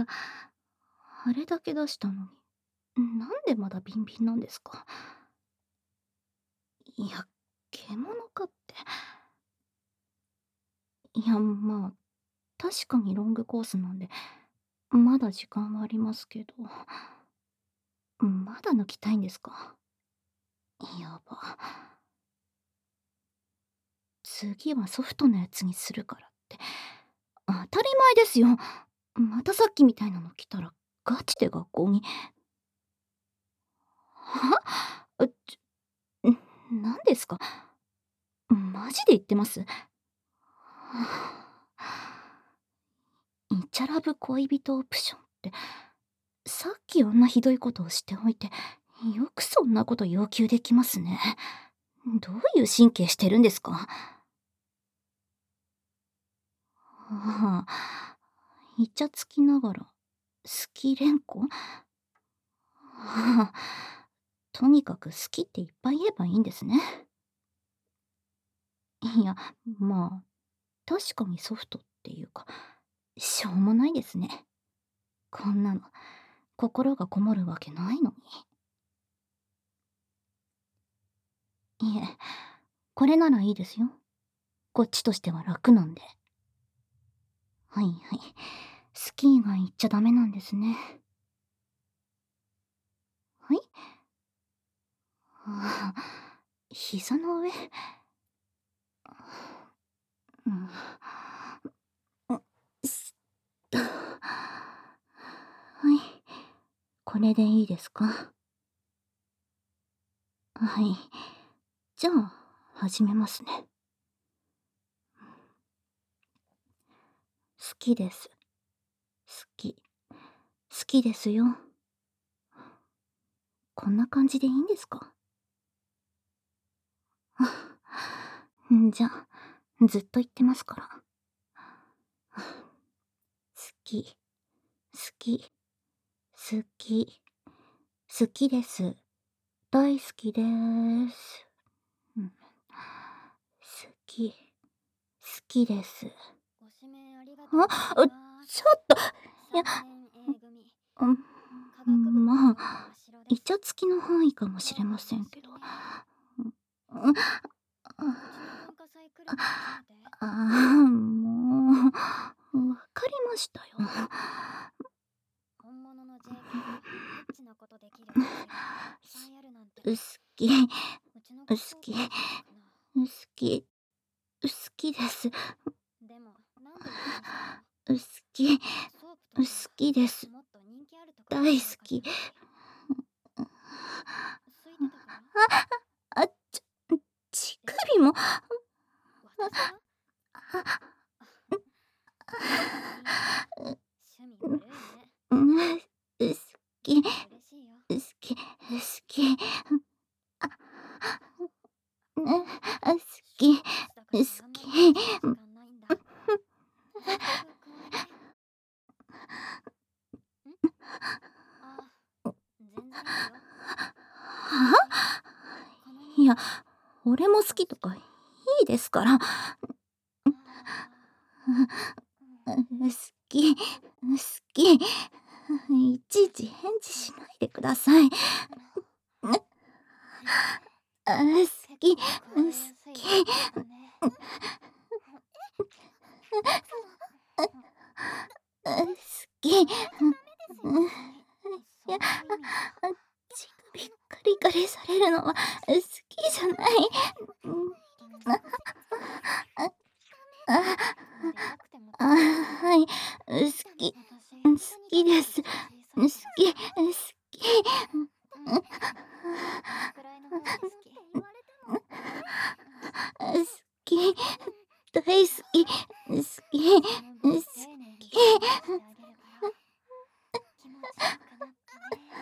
あれだけ出したのに、なんでまだビンビンなんですか？いや、獣かって。いや、まあ、確かにロングコースなんで、まだ時間はありますけど、まだ抜きたいんですか？やば。次はソフトのやつにするからって。当たり前ですよ。またさっきみたいなの来たら、ガチで学校に。は？何ですか？マジで言ってます？イチャラブ恋人オプションって、さっきあんなひどいことをしておいて、よくそんなこと要求できますね。どういう神経してるんですか？ああ、イチャつきながら、好き連呼？ああ、とにかく好きっていっぱい言えばいいんですね。いや、まあ、確かにソフトっていうか、しょうもないですね。こんなの、心がこもるわけないのに。いえ、これならいいですよ。こっちとしては楽なんで。はいはい。好き以外言っちゃダメなんですね。はい。ああ、膝の上。うん。すはい。これでいいですか？はい。じゃあ、始めますね。好きです。好き。好きですよ。こんな感じでいいんですか？じゃあ、ずっと言ってますから。好き、好き、好き、好きです。大好きです。好き、好きです。 ご指名ありがとうございます。 ちょっと、いや、 3年 A 組、科う学部のまあ、 真白です。 イチャつきの範囲かもしれまどうもせんけど。 真白ね。 うん、 うちの文化祭来るの初めて？ もう、わかりましたよ。 本物の JK でエッチなことできる女性がいっぱいあるなんて。 好き、 うちの好子そうかき、 もしれんかな。 好き、好きです。 でもなんでうちにしたの？ 好き、好ソープとかきです。 もっと人気あるところ大が好き。 良かったのに。空いてたからあ、乳え、 首も。 私が？あ、いいね。趣味悪いね。 好き、好嬉しいよ。 き、好き。好き、 小学生だか好らあんまりき。 話す時間ないんだ。早速加えて。ん？あ、全然いいよ。 は？ 私、このいや、 匂い俺も好きとかいいですから。 あー、 好き、好き。いちいち返事しないでください。好き、好結構加えやすいき。 量だったね。 好き。 加えちゃダメですよ、別に。 いや、 そういう意味じゃ。 乳首カリカリされるのは好きじゃない。 うん、ダメでなくてもあ、 大丈夫よ。 はい、好き、 私、 好本当にきです。 彼女として小さ好いから。 き、好き。 うん、このくらいの方が好き。 好き、大好き、好き、 その分好丁寧にき。 説明してあげるから気持ちよくなってね。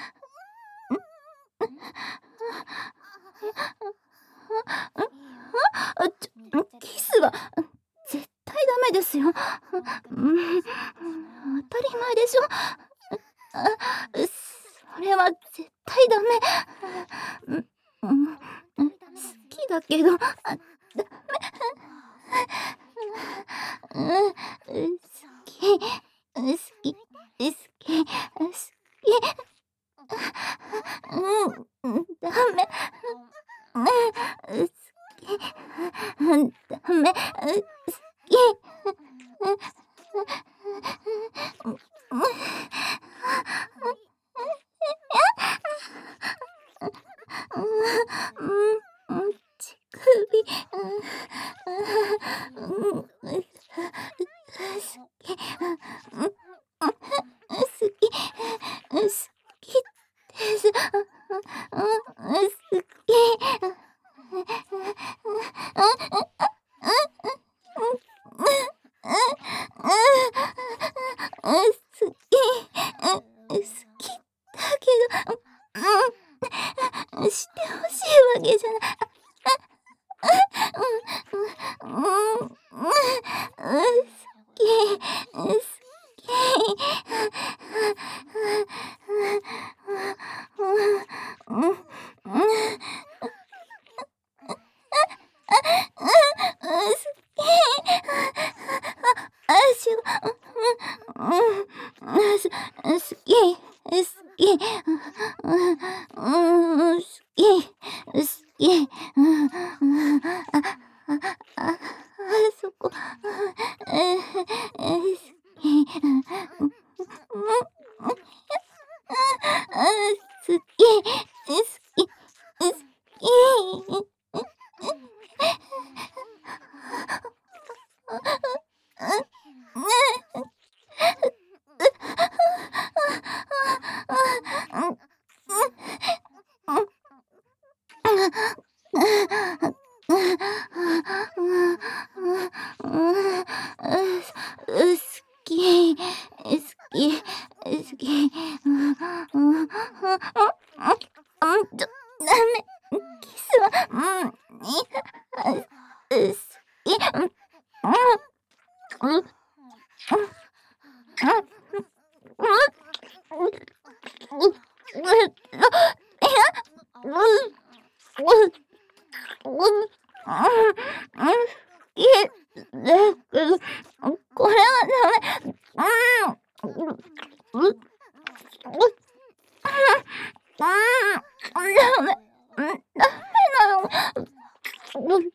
ん？え、いいよ。握っちゃってください。 キスは絶対ダメですよ。 お肉の方失礼いたしま当たりーす。 前でしょ。それは絶対ダメ。好本当にダメですよ。 きだけど、好き、好き、 好き、好き。ダメ。好き。ダメ。好き。乳首。好き。好き。好きです。好き。好きだけど、してほしいわけじゃない。好き、好き、そこ、好き。好き、好き、好き。好き、好き、好き。ダメ。キスは、好き。これはダメ。ダメ。ダメな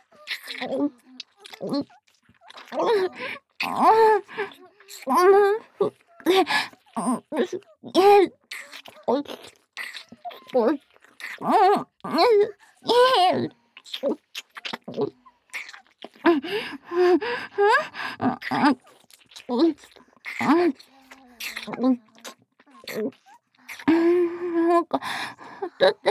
なんか、だって、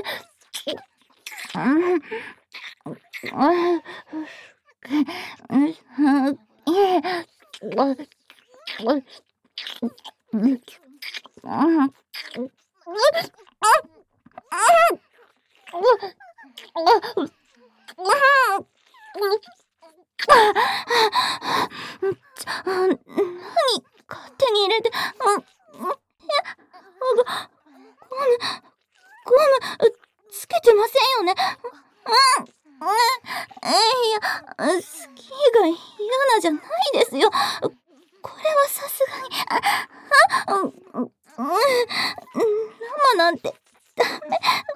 何勝手に入れて、ゴムつけてませんよね。いや、スキーが嫌なじゃないですよ。これはさすがに、生なんてダメ。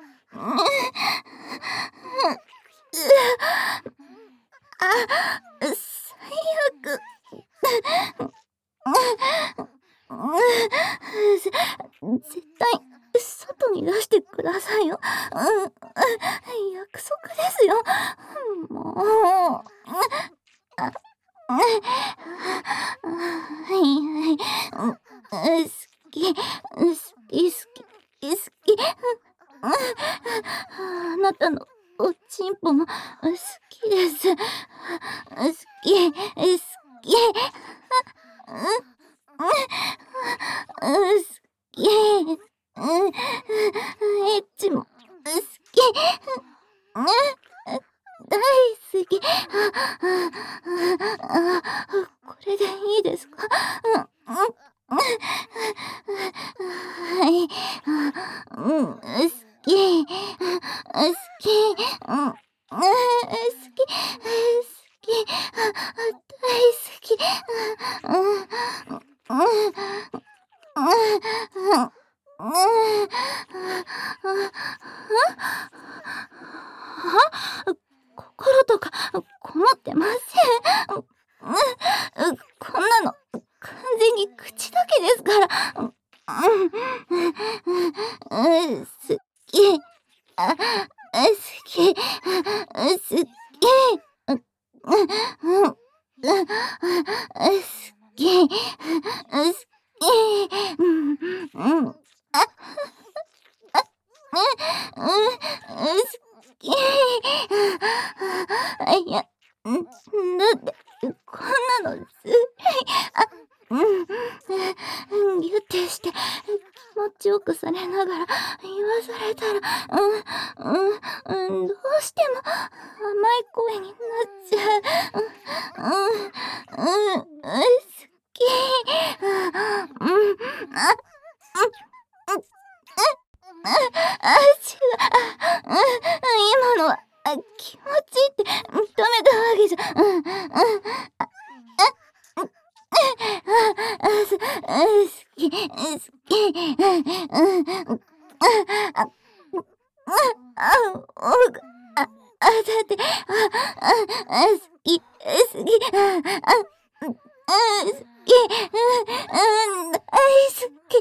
最悪。絶対外に出してくださいよ。約束ですよ。もう。はいはい。好き、好き、好き、好き。あなたのおちんぽも好きです。好き、好き。好き。エッチも好き。大好き。これでいいですか？はい。好き。好き。好き。好き。大好き。 心とかこもってません。こんなの完全に口だけですから。好き。好き。好き。好き。いや、だってこんなのギュッてして気持ちよくされながら言わされたら、どうしても甘い声になっちゃう。好き。違う。今のは気持ちいいって認めたわけじゃ。好き。好き。だって、好き。好き。好き。大好き。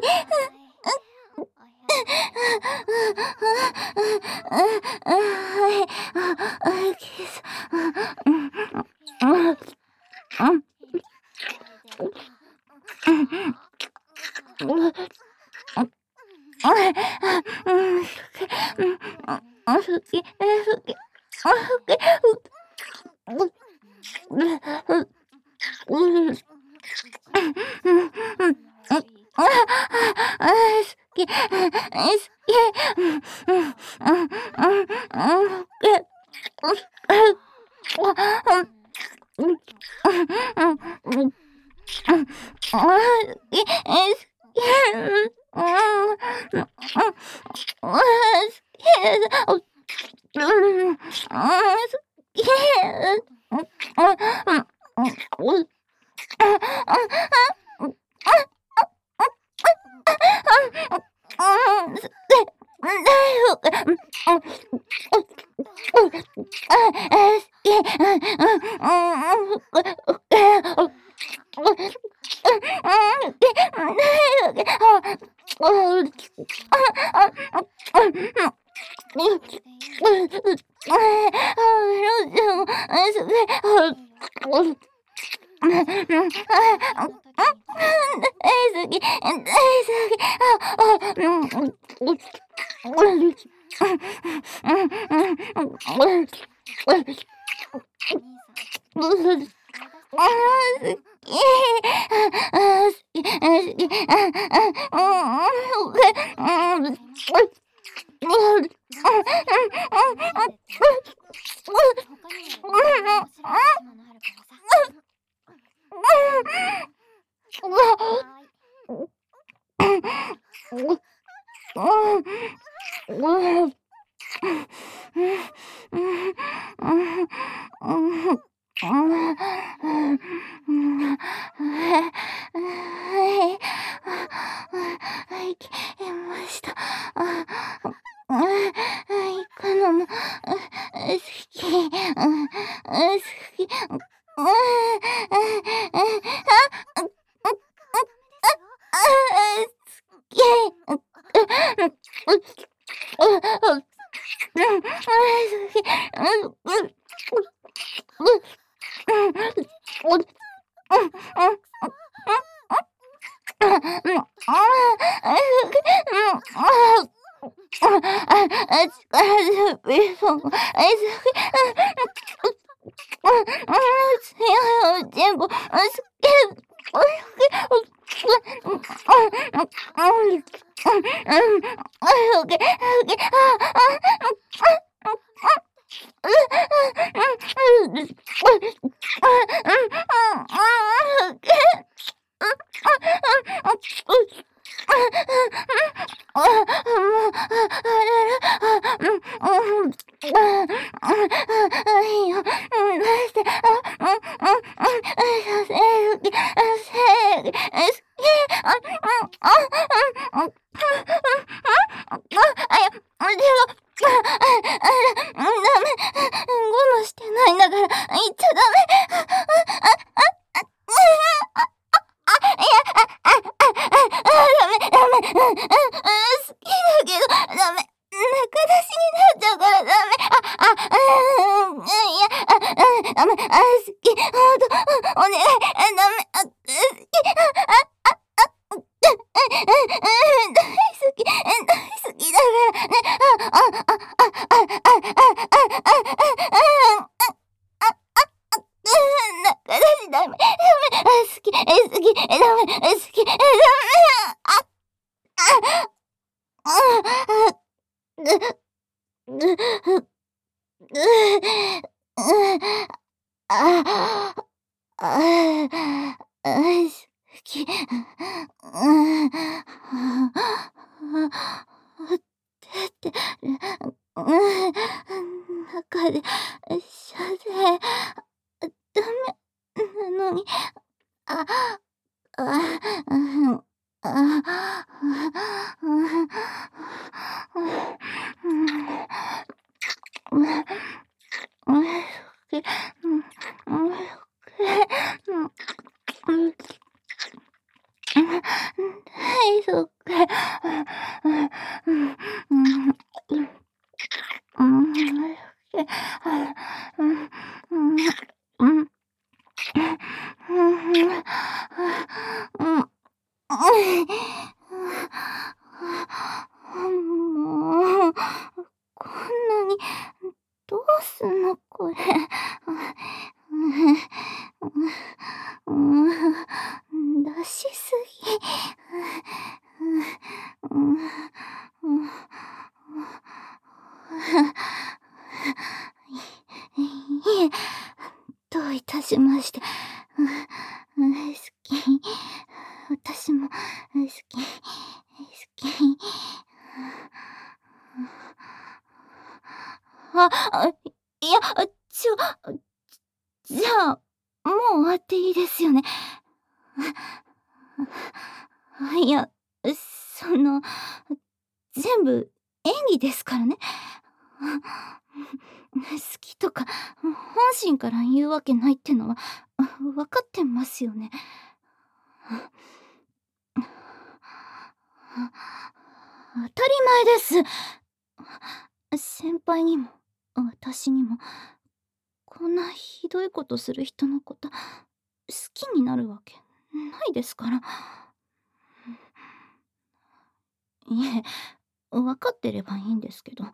キス。 もしてないんだから、言っちゃダメ。ダメ。好きだけど、ダメ。仲出しになっちゃうからダメ。いや、ダメ。好き。ほんと、お願い。ダメ。好き。大好き。大好きだからね。仲出しダメ。好き。ダメ。好き。ダメ。好き。出てる。中で、射精。ダメなのに。大丈夫。もう、こんなに、どうすんのこれ。出しすぎ。いえ、どういたしまして。好き。私も好き。いや、じゃあ、もう終わっていいですよね。いや、全部演技ですからね。好きとか、本心から言うわけないってのは、分かってますよね。当たり前です。先輩にも、私にも、こんなひどいことする人のこと好きになるわけないですから。いえ、分かってればいいんですけど。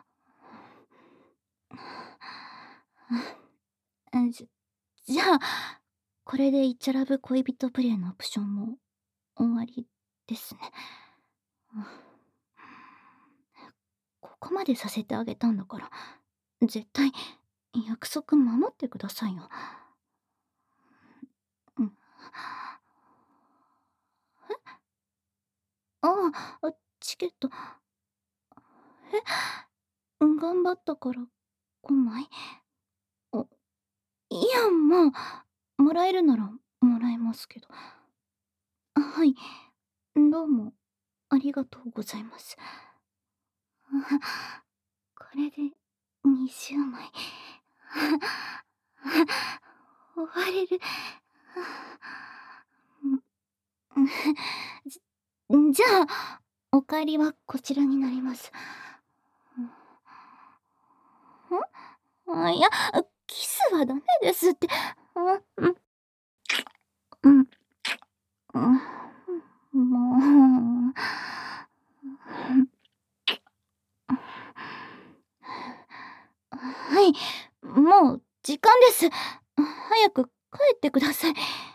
じゃあ、これでイチャラブ恋人プレイのオプションも終わりですね。ここまでさせてあげたんだから、絶対約束守ってくださいよ。チケット。頑張ったから5枚。いや、もらえるならもらえますけど。はい、どうもありがとうございます。これで20枚。終われる。じゃあ、お帰りはこちらになります。いや、キスはダメですって。もう。はい、もう時間です。早く帰ってください。